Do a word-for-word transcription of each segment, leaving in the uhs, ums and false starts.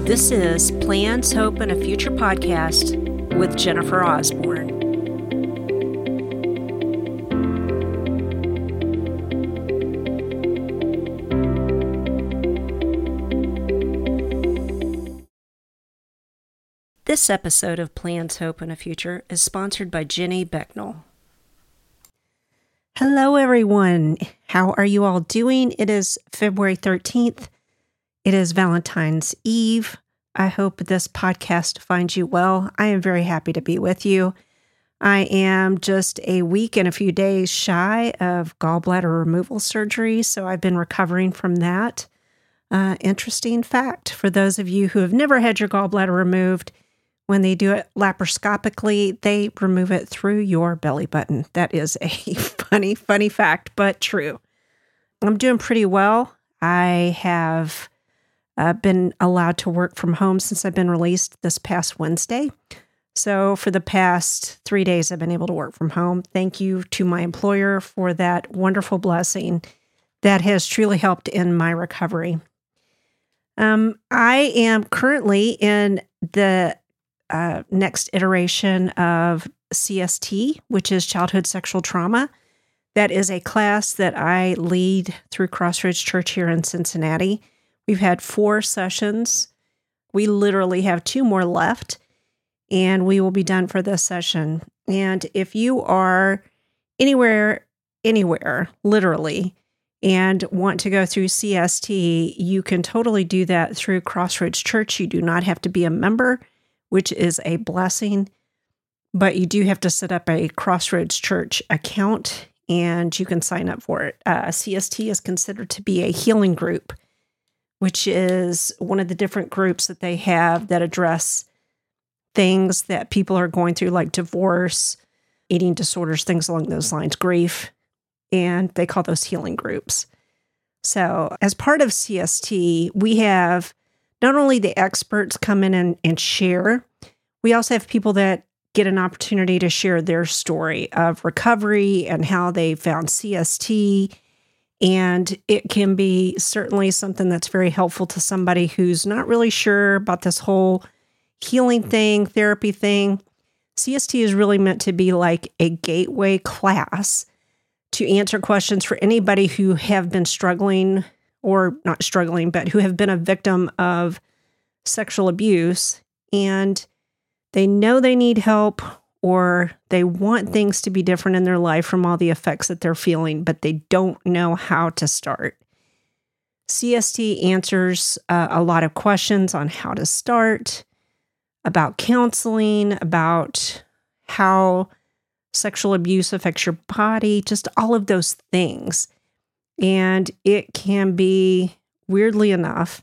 This is Plans, Hope, and a Future podcast with Jennifer Osborne. This episode of Plans, Hope, and a Future is sponsored by Jenny Becknell. Hello, everyone. How are you all doing? It is February thirteenth. It is Valentine's Eve. I hope this podcast finds you well. I am very happy to be with you. I am just a week and a few days shy of gallbladder removal surgery, so I've been recovering from that. Uh, interesting fact, for those of you who have never had your gallbladder removed, when they do it laparoscopically, they remove it through your belly button. That is a funny, funny fact, but true. I'm doing pretty well. I have uh, been allowed to work from home since I've been released this past Wednesday. So for the past three days, I've been able to work from home. Thank you to my employer for that wonderful blessing that has truly helped in my recovery. Um, I am currently in the uh, next iteration of C S T, which is Childhood Sexual Trauma. That is a class that I lead through Crossroads Church here in Cincinnati. We've had four sessions. We literally have two more left, and we will be done for this session. And if you are anywhere, anywhere, literally, and want to go through C S T, you can totally do that through Crossroads Church. You do not have to be a member, which is a blessing, but you do have to set up a Crossroads Church account, and you can sign up for it. Uh, C S T is considered to be a healing group, which is one of the different groups that they have that address things that people are going through, like divorce, eating disorders, things along those lines, grief, and they call those healing groups. So as part of C S T, we have not only the experts come in and, and share, we also have people that get an opportunity to share their story of recovery and how they found C S T. And it can be certainly something that's very helpful to somebody who's not really sure about this whole healing thing, therapy thing. C S T is really meant to be like a gateway class to answer questions for anybody who have been struggling, or not struggling, but who have been a victim of sexual abuse, and they know they need help, or they want things to be different in their life from all the effects that they're feeling, but they don't know how to start. C S T answers uh, a lot of questions on how to start, about counseling, about how sexual abuse affects your body, just all of those things. And it can be, weirdly enough,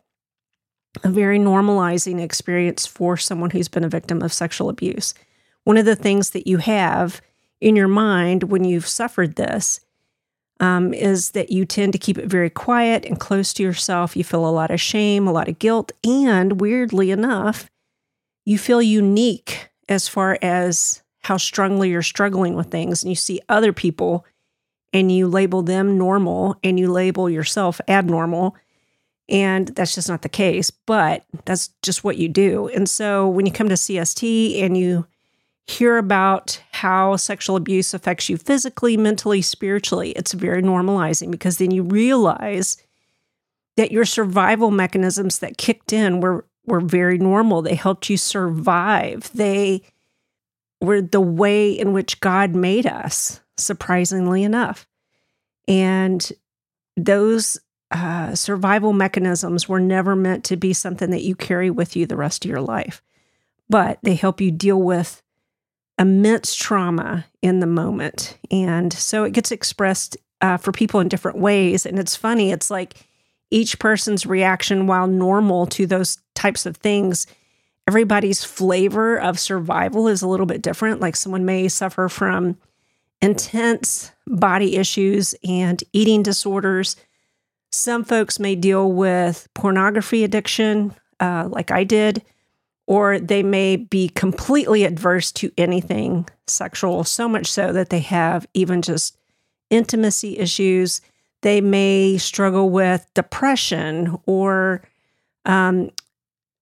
a very normalizing experience for someone who's been a victim of sexual abuse. One of the things that you have in your mind when you've suffered this um, is that you tend to keep it very quiet and close to yourself. You feel a lot of shame, a lot of guilt, and weirdly enough, you feel unique as far as how strongly you're struggling with things. And you see other people and you label them normal and you label yourself abnormal. And that's just not the case, but that's just what you do. And so when you come to C S T and you hear about how sexual abuse affects you physically, mentally, spiritually, it's very normalizing, because then you realize that your survival mechanisms that kicked in were, were very normal. They helped you survive. They were the way in which God made us, surprisingly enough. And those uh, survival mechanisms were never meant to be something that you carry with you the rest of your life, but they help you deal with immense trauma in the moment. And so it gets expressed uh, for people in different ways. And it's funny, it's like each person's reaction, while normal to those types of things, everybody's flavor of survival is a little bit different. Like someone may suffer from intense body issues and eating disorders. Some folks may deal with pornography addiction, uh, like I did, or they may be completely adverse to anything sexual, so much so that they have even just intimacy issues. They may struggle with depression or um,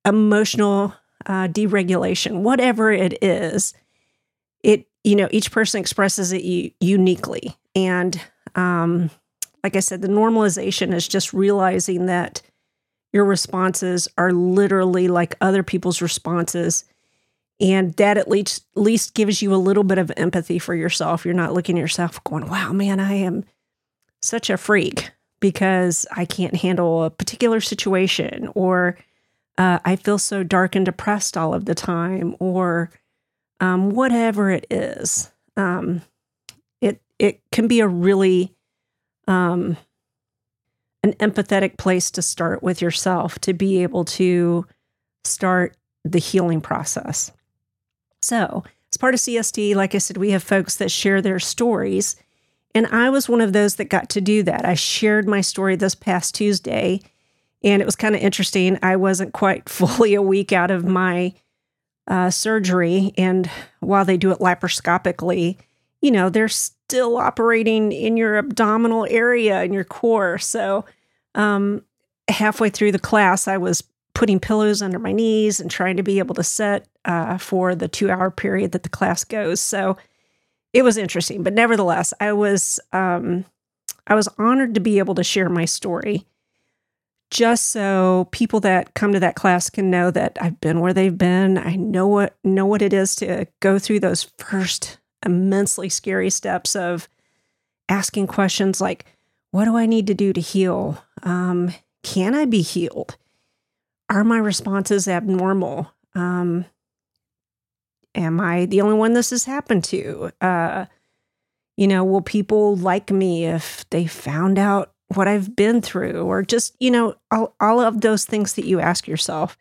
emotional uh, deregulation, whatever it is, it, you know, each person expresses it u- uniquely. And um, like I said, the normalization is just realizing that your responses are literally like other people's responses. And that at least, at least gives you a little bit of empathy for yourself. You're not looking at yourself going, wow, man, I am such a freak because I can't handle a particular situation, or uh, I feel so dark and depressed all of the time, or um, whatever it is. Um, it it can be a really um, an empathetic place to start with yourself, to be able to start the healing process. So, as part of C S D, like I said, we have folks that share their stories. And I was one of those that got to do that. I shared my story this past Tuesday, and it was kind of interesting. I wasn't quite fully a week out of my uh, surgery. And while they do it laparoscopically, you know, they're still operating in your abdominal area, in your core. So um, halfway through the class, I was putting pillows under my knees and trying to be able to sit uh, for the two-hour period that the class goes. So it was interesting, but nevertheless, I was um, I was honored to be able to share my story, just so people that come to that class can know that I've been where they've been. I know what know what it is to go through those first immensely scary steps of asking questions like, "What do I need to do to heal? Um, can I be healed? Are my responses abnormal? Um, Am I the only one this has happened to? Uh, you know, will people like me if they found out what I've been through? Or just, you know, all, all of those things that you ask yourself.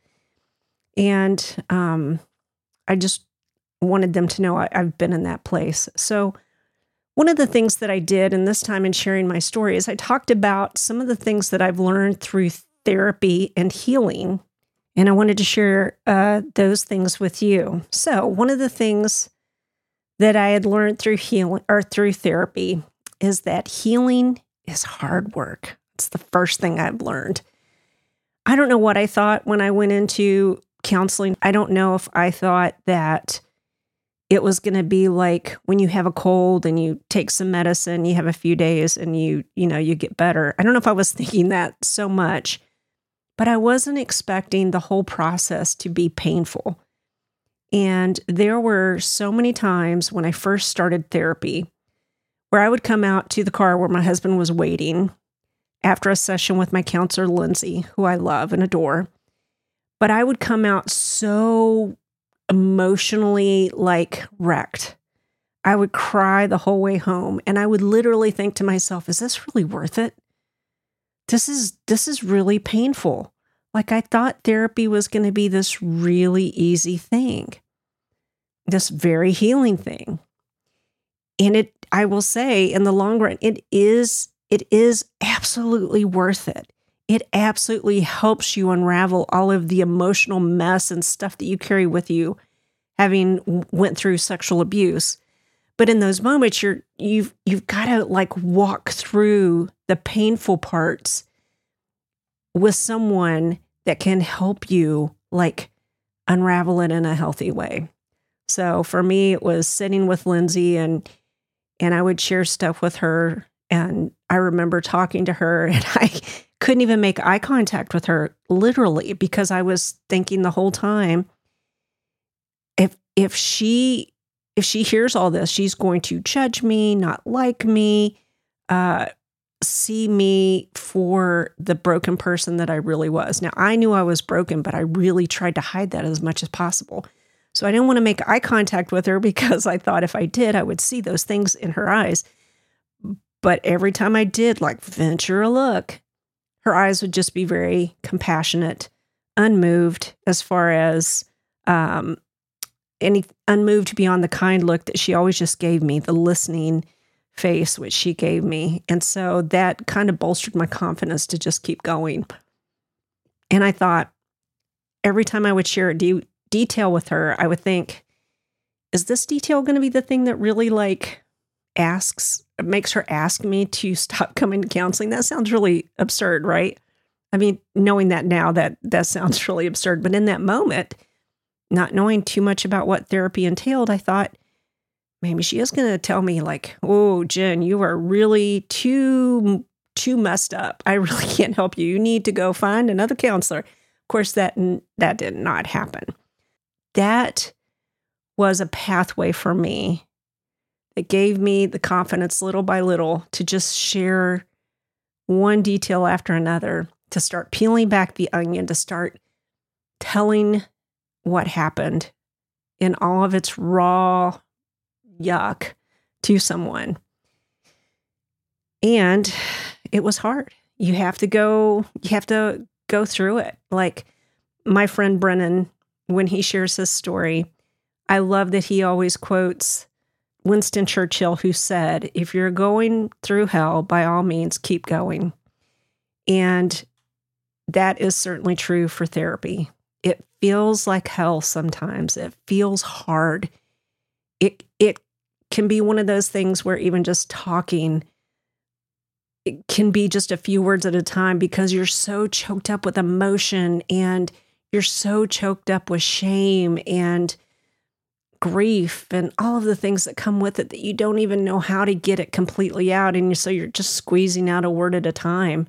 And um, I just wanted them to know I, I've been in that place. So one of the things that I did, and this time in sharing my story, is I talked about some of the things that I've learned through therapy and healing. And I wanted to share uh, those things with you. So one of the things that I had learned through healing or through therapy is that healing is hard work. It's the first thing I've learned. I don't know what I thought when I went into counseling. I don't know if I thought that it was going to be like when you have a cold and you take some medicine, you have a few days and you, you know, you get better. I don't know if I was thinking that so much. But I wasn't expecting the whole process to be painful. And there were so many times when I first started therapy where I would come out to the car where my husband was waiting after a session with my counselor, Lindsay, who I love and adore. But I would come out so emotionally like wrecked. I would cry the whole way home. And I would literally think to myself, is this really worth it? This is this is really painful. Like I thought therapy was going to be this really easy thing, this very healing thing. And it, I will say, in the long run, it is it is absolutely worth it. It absolutely helps you unravel all of the emotional mess and stuff that you carry with you, having went through sexual abuse. But in those moments, you're you've you've got to like walk through the painful parts with someone that can help you like unravel it in a healthy way. So for me, it was sitting with Lindsay and and I would share stuff with her. And I remember talking to her and I couldn't even make eye contact with her, literally, because I was thinking the whole time, if if she if she hears all this, she's going to judge me, not like me, uh, see me for the broken person that I really was. Now, I knew I was broken, but I really tried to hide that as much as possible. So I didn't want to make eye contact with her because I thought if I did, I would see those things in her eyes. But every time I did, like, venture a look, her eyes would just be very compassionate, unmoved as far as um, any unmoved beyond the kind look that she always just gave me, the listening face, which she gave me. And so that kind of bolstered my confidence to just keep going. And I thought every time I would share a de- detail with her, I would think, is this detail going to be the thing that really like asks, makes her ask me to stop coming to counseling? That sounds really absurd, right? I mean, knowing that now, that that sounds really absurd. But in that moment, not knowing too much about what therapy entailed, I thought, maybe she is going to tell me like, oh, Jen, you are really too, too messed up. I really can't help you. You need to go find another counselor. Of course, that, that did not happen. That was a pathway for me. It gave me the confidence little by little to just share one detail after another, to start peeling back the onion, to start telling what happened in all of its raw yuck to someone. And it was hard. You have to go, you have to go through it. Like my friend Brennan, when he shares his story, I love that he always quotes Winston Churchill, who said, if you're going through hell, by all means, keep going. And that is certainly true for therapy. It feels like hell sometimes. It feels hard. It it can be one of those things where even just talking, it can be just a few words at a time because you're so choked up with emotion and you're so choked up with shame and grief and all of the things that come with it that you don't even know how to get it completely out. And so you're just squeezing out a word at a time.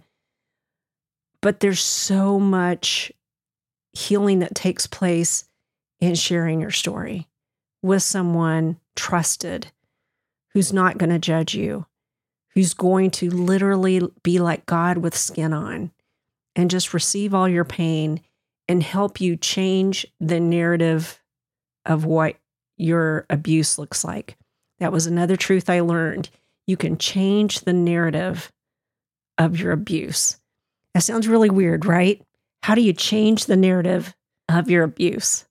But there's so much healing that takes place in sharing your story with someone trusted who's not going to judge you, who's going to literally be like God with skin on and just receive all your pain and help you change the narrative of what your abuse looks like. That was another truth I learned. You can change the narrative of your abuse. That sounds really weird, right? How do you change the narrative of your abuse?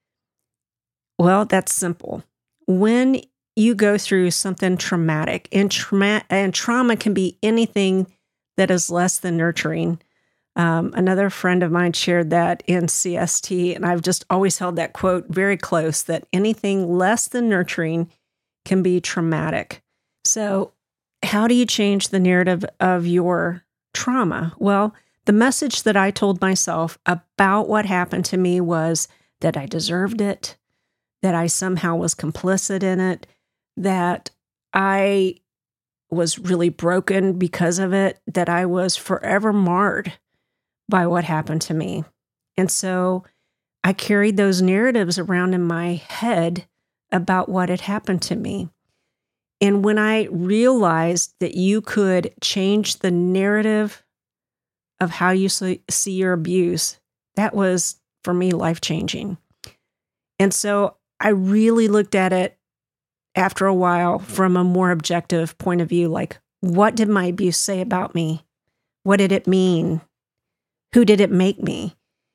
Well, that's simple. When you go through something traumatic, and, trauma, and trauma can be anything that is less than nurturing. Um, another friend of mine shared that in C S T, and I've just always held that quote very close, that anything less than nurturing can be traumatic. So how do you change the narrative of your trauma? Well, the message that I told myself about what happened to me was that I deserved it, that I somehow was complicit in it, that I was really broken because of it, that I was forever marred by what happened to me. And so I carried those narratives around in my head about what had happened to me. And when I realized that you could change the narrative of how you see your abuse, that was, for me, life-changing. And so I really looked at it after a while from a more objective point of view, like, what did my abuse say about me? What did it mean? Who did it make me?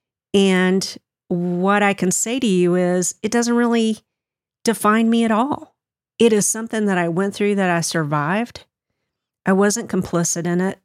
And what I can say to you is, it doesn't really define me at all. It is something that I went through, that I survived. I wasn't complicit in it.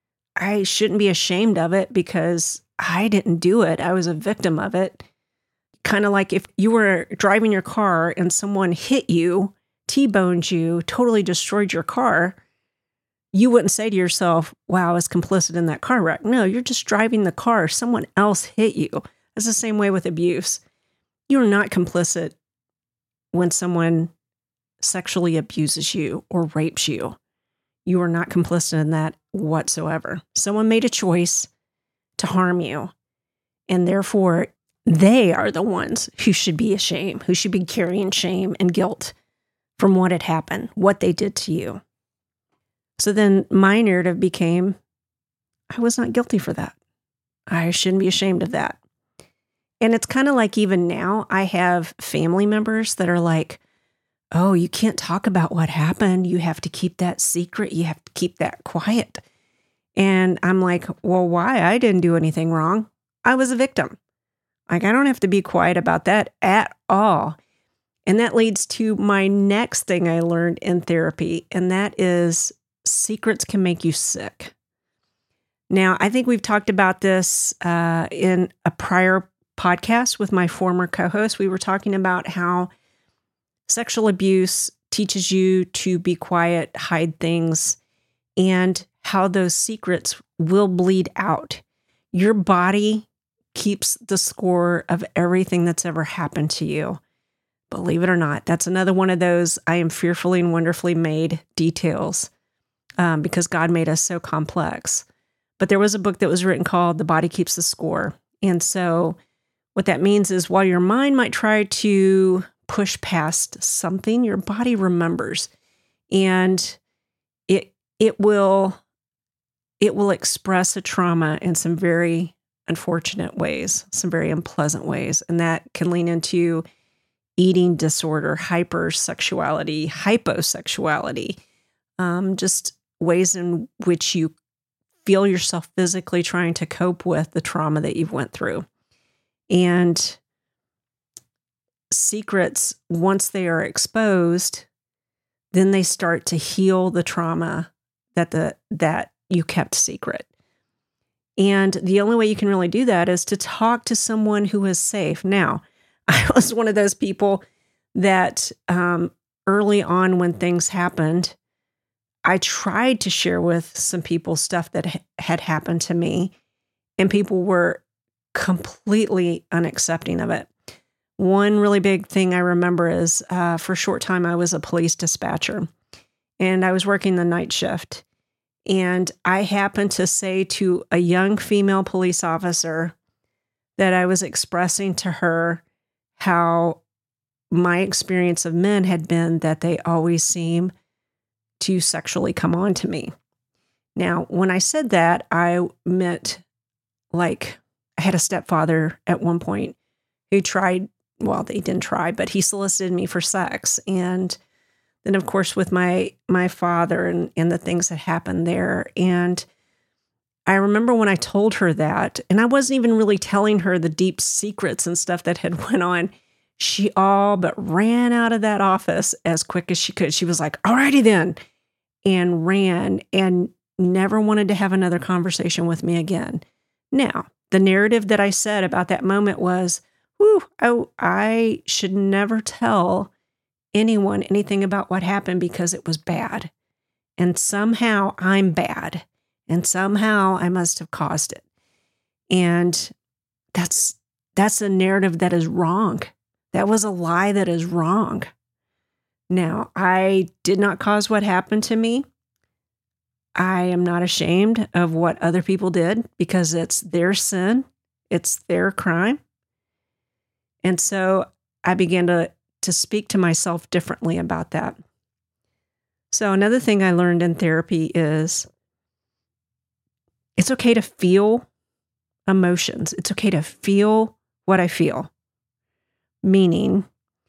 I shouldn't be ashamed of it because I didn't do it. I was a victim of it. Kind of like if you were driving your car and someone hit you, T-boned you, totally destroyed your car, you wouldn't say to yourself, wow, I was complicit in that car wreck. No, you're just driving the car. Someone else hit you. It's the same way with abuse. You're not complicit when someone sexually abuses you or rapes you. You are not complicit in that whatsoever. Someone made a choice to harm you, and therefore they are the ones who should be ashamed, who should be carrying shame and guilt from what had happened, what they did to you. So then my narrative became, I was not guilty for that. I shouldn't be ashamed of that. And it's kind of like even now, I have family members that are like, oh, you can't talk about what happened. You have to keep that secret. You have to keep that quiet. And I'm like, well, why? I didn't do anything wrong. I was a victim. Like, I don't have to be quiet about that at all. And that leads to my next thing I learned in therapy, and that is secrets can make you sick. Now, I think we've talked about this uh, in a prior podcast with my former co-host. We were talking about how sexual abuse teaches you to be quiet, hide things, and how those secrets will bleed out. Your body keeps the score of everything that's ever happened to you. Believe it or not, that's another one of those I am fearfully and wonderfully made details um, because God made us so complex. But there was a book that was written called The Body Keeps the Score. And so what that means is while your mind might try to push past something, your body remembers. And it it will it will express a trauma in some very unfortunate ways, some very unpleasant ways. And that can lean into eating disorder, hypersexuality, hyposexuality, um, just ways in which you feel yourself physically trying to cope with the trauma that you've went through. And secrets, once they are exposed, then they start to heal the trauma that the that you kept secret. And the only way you can really do that is to talk to someone who is safe. Now, I was one of those people that um, early on when things happened, I tried to share with some people stuff that ha- had happened to me, and people were completely unaccepting of it. One really big thing I remember is uh, for a short time, I was a police dispatcher, and I was working the night shift. And I happened to say to a young female police officer that I was expressing to her how my experience of men had been that they always seem to sexually come on to me. Now, when I said that, I meant like I had a stepfather at one point who tried, well, they didn't try, but he solicited me for sex. And then, of course, with my my father and, and the things that happened there. And I remember when I told her that, and I wasn't even really telling her the deep secrets and stuff that had went on, she all but ran out of that office as quick as she could. She was like, alrighty then, and ran and never wanted to have another conversation with me again. Now, the narrative that I said about that moment was, whew, oh, I should never tell anyone anything about what happened because it was bad. And somehow I'm bad. And somehow I must have caused it. And that's that's a narrative that is wrong. That was a lie that is wrong. Now, I did not cause what happened to me. I am not ashamed of what other people did because it's their sin. It's their crime. And so I began to, to speak to myself differently about that. So another thing I learned in therapy is it's okay to feel emotions. It's okay to feel what I feel. Meaning,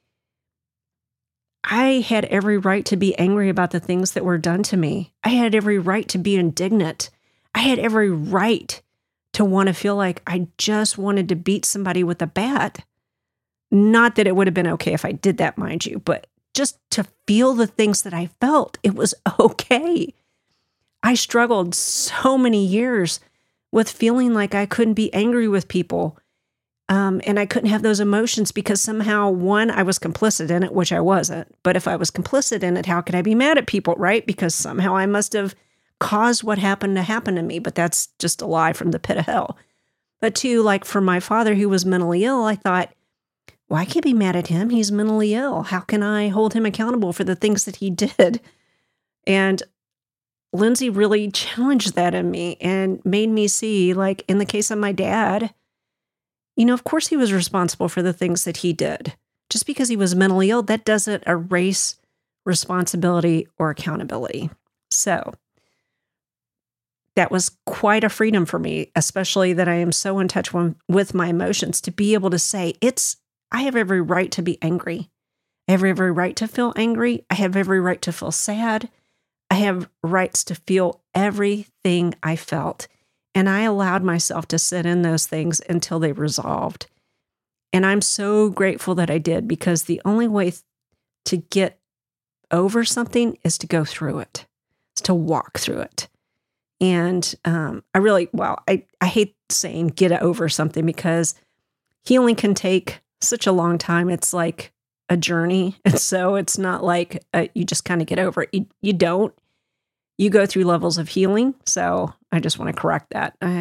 I had every right to be angry about the things that were done to me. I had every right to be indignant. I had every right to want to feel like I just wanted to beat somebody with a bat. Not that it would have been okay if I did that, mind you, but just to feel the things that I felt, it was okay. I struggled so many years with feeling like I couldn't be angry with people. Um, and I couldn't have those emotions because somehow, one, I was complicit in it, which I wasn't. But if I was complicit in it, how could I be mad at people, right? Because somehow I must have caused what happened to happen to me. But that's just a lie from the pit of hell. But two, like for my father who was mentally ill, I thought, well, I can't be mad at him. He's mentally ill. How can I hold him accountable for the things that he did? And Lindsay really challenged that in me and made me see, like in the case of my dad, you know, of course he was responsible for the things that he did. Just because he was mentally ill, that doesn't erase responsibility or accountability. So that was quite a freedom for me, especially that I am so in touch with my emotions to be able to say, it's, I have every right to be angry. I have every right to feel angry. I have every right to feel sad. I have rights to feel everything I felt. And I allowed myself to sit in those things until they resolved. And I'm so grateful that I did, because the only way to get over something is to go through it, is to walk through it. And um, I really, well, I, I hate saying get over something because healing can take such a long time. It's like a journey. And so it's not like uh, you just kind of get over it. You, you don't. You go through levels of healing. So I just want to correct that. I,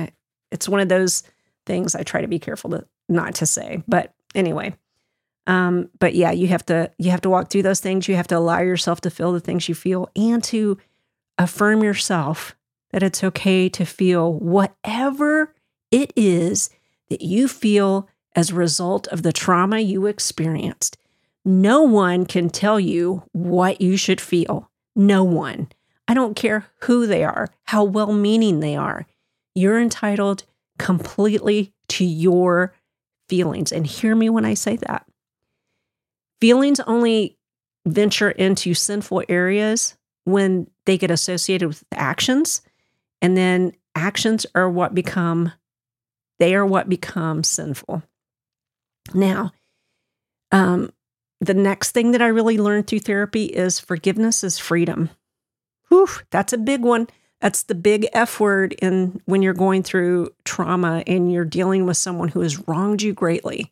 it's one of those things I try to be careful to not to say. But anyway, um, but yeah, you have to you have to walk through those things. You have to allow yourself to feel the things you feel and to affirm yourself that it's okay to feel whatever it is that you feel as a result of the trauma you experienced. No one can tell you what you should feel. No one. I don't care who they are, how well-meaning they are. You're entitled completely to your feelings. And hear me when I say that. Feelings only venture into sinful areas when they get associated with actions. And then actions are what become, they are what become sinful. Now, um, the next thing that I really learned through therapy is forgiveness is freedom. Whew, that's a big one. That's the big F word in when you're going through trauma and you're dealing with someone who has wronged you greatly.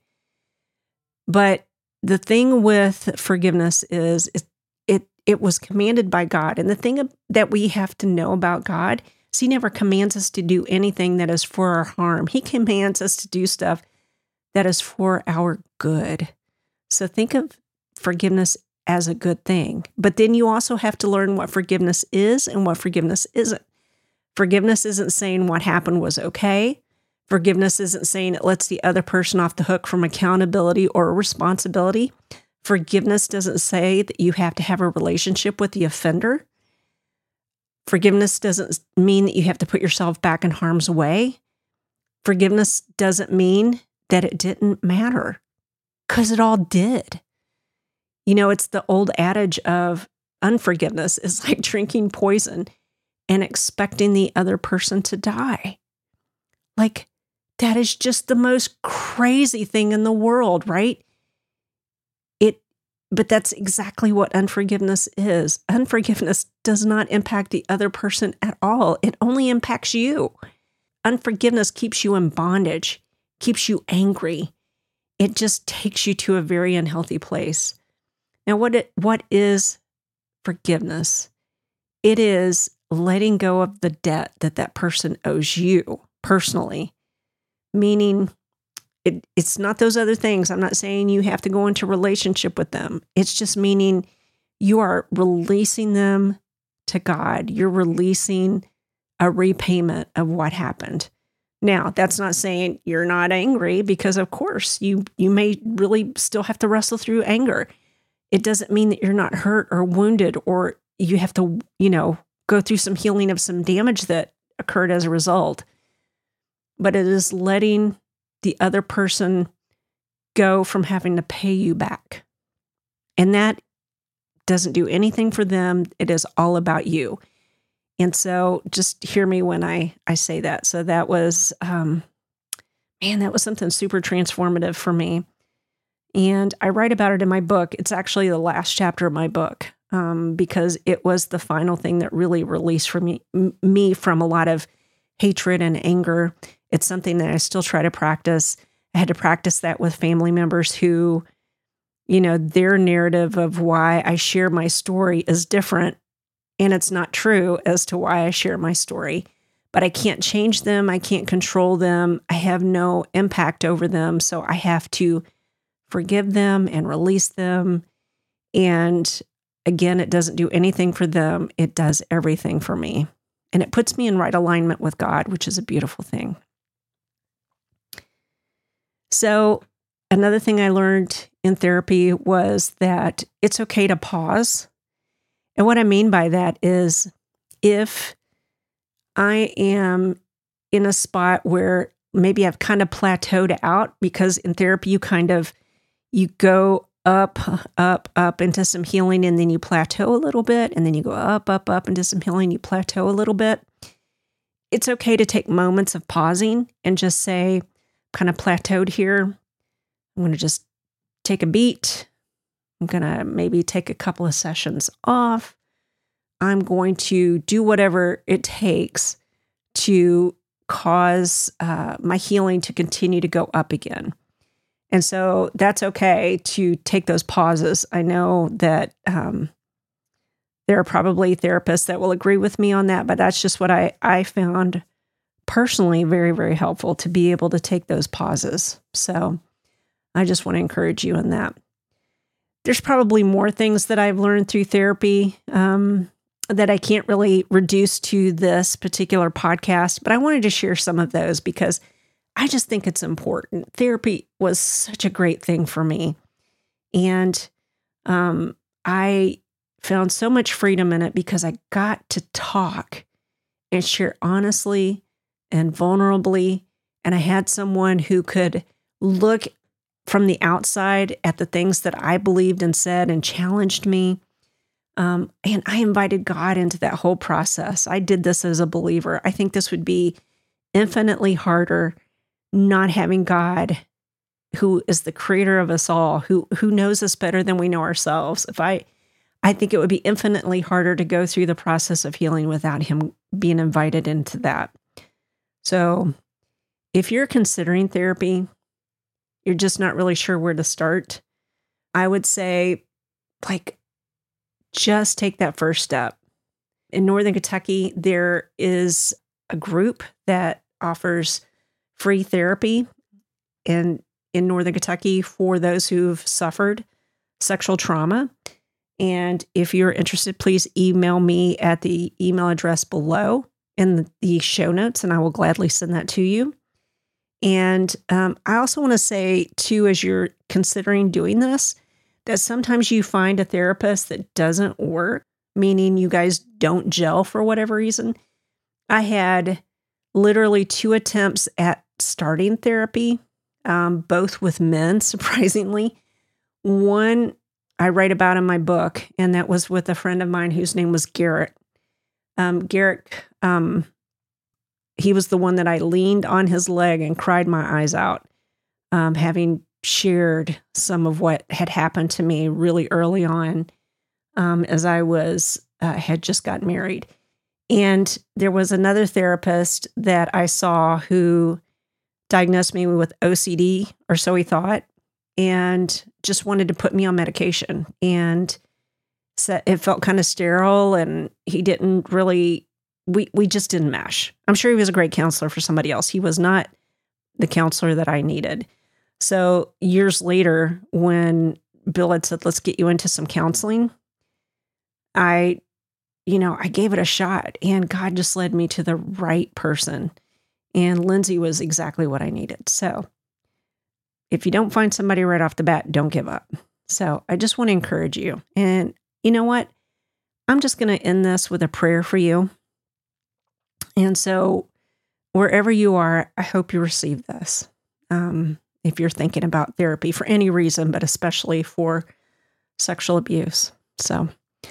But the thing with forgiveness is it, it, it was commanded by God. And the thing that we have to know about God is He never commands us to do anything that is for our harm. He commands us to do stuff that is for our good. So think of forgiveness as a good thing. But then you also have to learn what forgiveness is and what forgiveness isn't. Forgiveness isn't saying what happened was okay. Forgiveness isn't saying it lets the other person off the hook from accountability or responsibility. Forgiveness doesn't say that you have to have a relationship with the offender. Forgiveness doesn't mean that you have to put yourself back in harm's way. Forgiveness doesn't mean that it didn't matter, because it all did. You know, it's the old adage of unforgiveness is like drinking poison and expecting the other person to die. Like, that is just the most crazy thing in the world, right? It, but that's exactly what unforgiveness is. Unforgiveness does not impact the other person at all. It only impacts you. Unforgiveness keeps you in bondage, keeps you angry. It just takes you to a very unhealthy place. Now, what it, what is forgiveness? It is letting go of the debt that that person owes you personally, meaning it, it's not those other things. I'm not saying you have to go into a relationship with them. It's just meaning you are releasing them to God. You're releasing a repayment of what happened. Now, that's not saying you're not angry, because of course you you may really still have to wrestle through anger. It doesn't mean that you're not hurt or wounded, or you have to, you know, go through some healing of some damage that occurred as a result. But it is letting the other person go from having to pay you back. And that doesn't do anything for them. It is all about you. And so just hear me when I, I say that. So that was, um, man, that was something super transformative for me. And I write about it in my book. It's actually the last chapter of my book, um, because it was the final thing that really released from me, m- me from a lot of hatred and anger. It's something that I still try to practice. I had to practice that with family members who, you know, their narrative of why I share my story is different, and it's not true as to why I share my story. But I can't change them. I can't control them. I have no impact over them. So I have to forgive them and release them. And again, it doesn't do anything for them. It does everything for me. And it puts me in right alignment with God, which is a beautiful thing. So another thing I learned in therapy was that it's okay to pause. And what I mean by that is if I am in a spot where maybe I've kind of plateaued out, because in therapy, you kind of, you go up, up, up into some healing, and then you plateau a little bit, and then you go up, up, up into some healing, you plateau a little bit. It's okay to take moments of pausing and just say, kind of plateaued here. I'm going to just take a beat. I'm going to maybe take a couple of sessions off. I'm going to do whatever it takes to cause uh, my healing to continue to go up again. And so that's okay to take those pauses. I know that um, there are probably therapists that will agree with me on that, but that's just what I, I found personally very, very helpful to be able to take those pauses. So I just want to encourage you in that. There's probably more things that I've learned through therapy um, that I can't really reduce to this particular podcast, but I wanted to share some of those because I just think it's important. Therapy was such a great thing for me. And um, I found so much freedom in it because I got to talk and share honestly and vulnerably. And I had someone who could look from the outside at the things that I believed and said and challenged me. Um, and I invited God into that whole process. I did this as a believer. I think this would be infinitely harder not having God, who is the creator of us all, who who knows us better than we know ourselves. If I, I think it would be infinitely harder to go through the process of healing without him being invited into that. So if you're considering therapy, you're just not really sure where to start, I would say, like, just take that first step. In Northern Kentucky, there is a group that offers free therapy in, in Northern Kentucky for those who've suffered sexual trauma. And if you're interested, please email me at the email address below in the, the show notes, and I will gladly send that to you. And um, I also want to say, too, as you're considering doing this, that sometimes you find a therapist that doesn't work, meaning you guys don't gel for whatever reason. I had literally two attempts at starting therapy, um, both with men, surprisingly. One I write about in my book, and that was with a friend of mine whose name was Garrett. Um, Garrett, um, he was the one that I leaned on his leg and cried my eyes out, um, having shared some of what had happened to me really early on um, as I was uh, had just got married. And there was another therapist that I saw who diagnosed me with O C D, or so he thought, and just wanted to put me on medication. And so it felt kind of sterile, and he didn't really, we, we just didn't mesh. I'm sure he was a great counselor for somebody else. He was not the counselor that I needed. So years later, when Bill had said, let's get you into some counseling, I, you know, I gave it a shot, and God just led me to the right person. And Lindsay was exactly what I needed. So if you don't find somebody right off the bat, don't give up. So I just want to encourage you. And you know what? I'm just going to end this with a prayer for you. And so wherever you are, I hope you receive this. Um, if you're thinking about therapy for any reason, but especially for sexual abuse. So,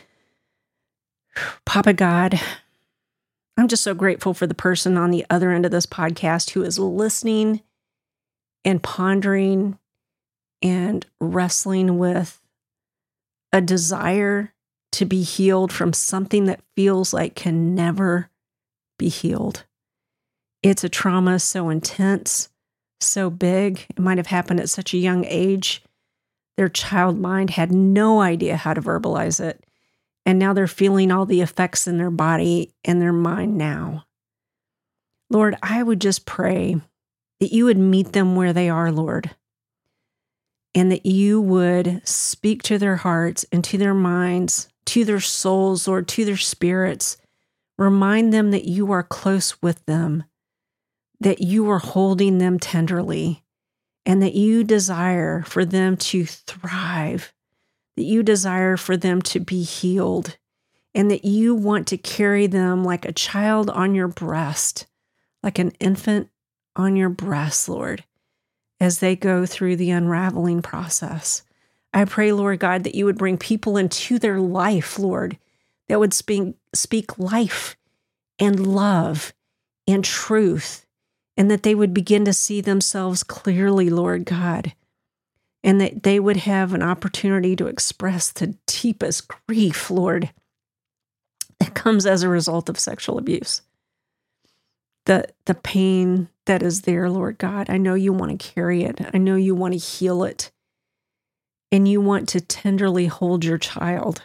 Papa God, I'm just so grateful for the person on the other end of this podcast who is listening and pondering and wrestling with a desire to be healed from something that feels like can never be healed. It's a trauma so intense, so big. It might have happened at such a young age. Their child mind had no idea how to verbalize it. And now they're feeling all the effects in their body and their mind now. Lord, I would just pray that you would meet them where they are, Lord, and that you would speak to their hearts and to their minds, to their souls, Lord, to their spirits. Remind them that you are close with them, that you are holding them tenderly, and that you desire for them to thrive, that you desire for them to be healed, and that you want to carry them like a child on your breast, like an infant on your breast, Lord, as they go through the unraveling process. I pray, Lord God, that you would bring people into their life, Lord, that would speak, speak life and love and truth, and that they would begin to see themselves clearly, Lord God, and that they would have an opportunity to express the deepest grief, Lord, that comes as a result of sexual abuse. The, the pain that is there, Lord God, I know you want to carry it. I know you want to heal it. And you want to tenderly hold your child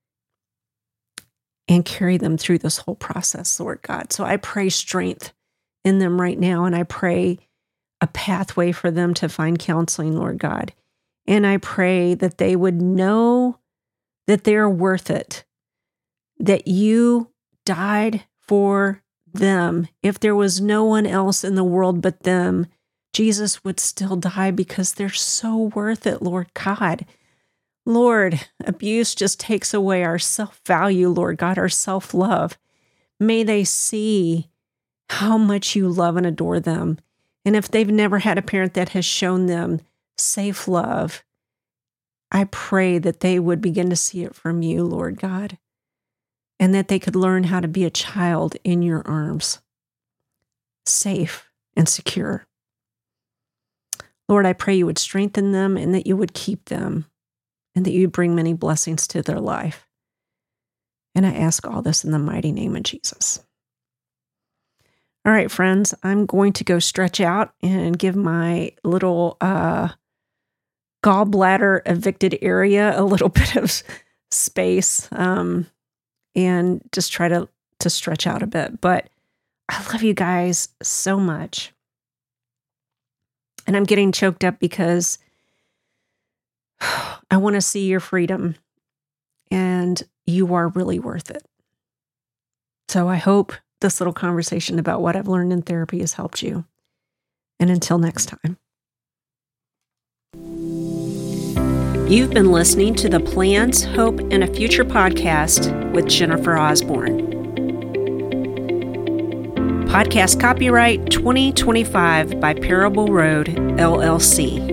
and carry them through this whole process, Lord God. So I pray strength in them right now. And I pray a pathway for them to find counseling, Lord God. And I pray that they would know that they're worth it, that you died for them. If there was no one else in the world but them, Jesus would still die because they're so worth it, Lord God. Lord, abuse just takes away our self-value, Lord God, our self-love. May they see how much you love and adore them. And if they've never had a parent that has shown them safe love, I pray that they would begin to see it from you, Lord God, and that they could learn how to be a child in your arms, safe and secure. Lord, I pray you would strengthen them and that you would keep them and that you would bring many blessings to their life. And I ask all this in the mighty name of Jesus. All right, friends, I'm going to go stretch out and give my little uh, gallbladder evicted area a little bit of space um, and just try to, to stretch out a bit. But I love you guys so much. And I'm getting choked up because I want to see your freedom, and you are really worth it. So I hope this little conversation about what I've learned in therapy has helped you. And until next time. You've been listening to the Plans, Hope, and a Future podcast with Jennifer Osborne. Podcast copyright twenty twenty-five by Parable Road, L L C.